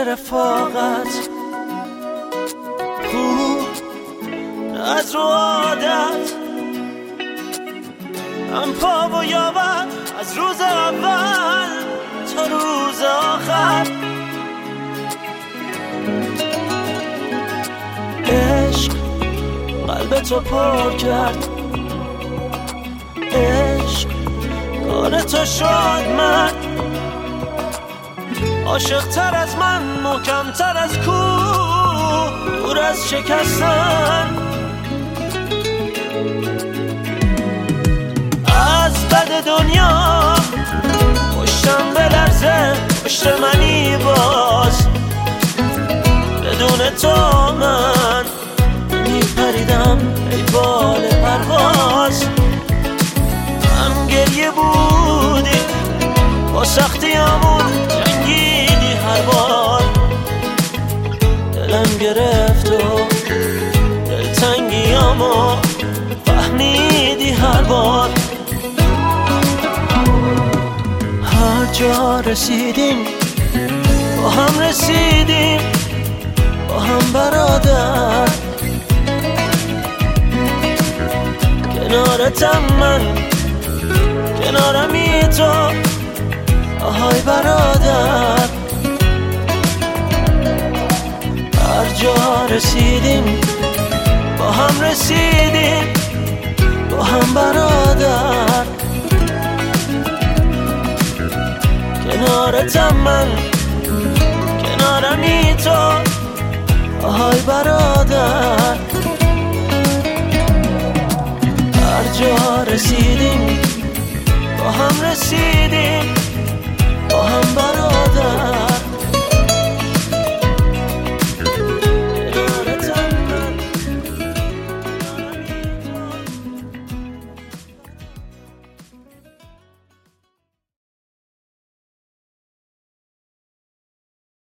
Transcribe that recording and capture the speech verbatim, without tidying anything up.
رفاقت خوب از رو عادت هم پا و یاور از روز اول تا روز آخر. عشق قلب تو پر کرد، عشق کار تو شد من عاشق تر از من، محکم تر از کوه، دور از شکستن. از بد دنیا پشتم بلرزه، پشت منی باز بدون تو من میپریدم ای بال پرواز. هم گریه بودی با سختیامون جنگیدی هر بار، دلم گرفت و دلتنگیامو فهمیدی هر بار. هر جا رسیدیم با هم رسیدیم، با هم برادر. کنارتم من، کنارمی تو، آهای برادر. هر جا رسیدیم با هم رسیدیم، با هم برادر. کنارتم من، کنارمی تو، آهای برادر. هر جا رسیدیم با هم رسیدیم، با هم برادر.